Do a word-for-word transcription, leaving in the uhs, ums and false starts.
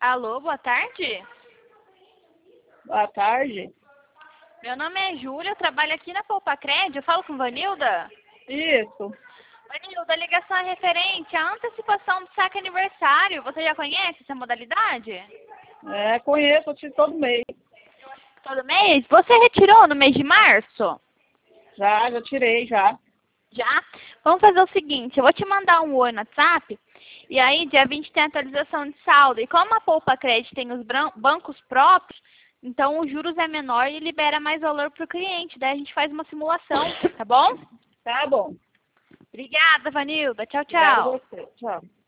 Alô, boa tarde. Boa tarde. Meu nome é Júlia, eu trabalho aqui na Poupa Cred. Eu falo com Vanilda? Isso. Vanilda, a ligação é referente à antecipação do saque aniversário. Você já conhece essa modalidade? É, conheço, eu tiro todo mês. Todo mês? Você retirou no mês de março? Já, já tirei, já. Já? Vamos fazer o seguinte, eu vou te mandar um oi no WhatsApp, e aí dia vinte tem a atualização de saldo. E como a Poupa Cred tem os bancos próprios, então os juros é menor e libera mais valor para o cliente. Daí a gente faz uma simulação, tá bom? Tá bom. Obrigada, Vanilda. Tchau, Obrigada a tchau. você. Tchau.